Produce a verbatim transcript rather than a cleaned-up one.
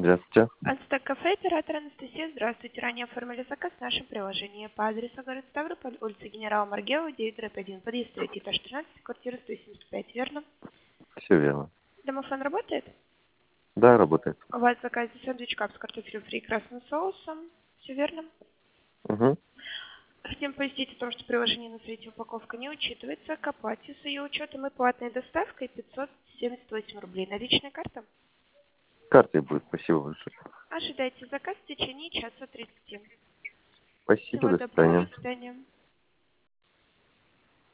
Здравствуйте. Ацтек-кафе, оператор Анастасия. Здравствуйте. Ранее оформили заказ в нашем приложении по адресу город Ставрополь, улица Генерала Маргелова, девять дробь один, подъезд третий, этаж тринадцать, квартира сто семьдесят пять, верно? Все верно. Домофон работает? Да, работает. У вас в заказе сэндвич кап с картофелем фри и красным соусом. Все верно? Угу. Хотим пояснить о том, что приложение на сайте упаковка не учитывается, к оплате с ее учетом и платной доставкой пятьсот семьдесят восемь рублей. Наличная карта? Картой будет. Спасибо большое. Ожидайте заказ в течение часа тридцати. Спасибо, Всего до доброго, свидания. до свидания.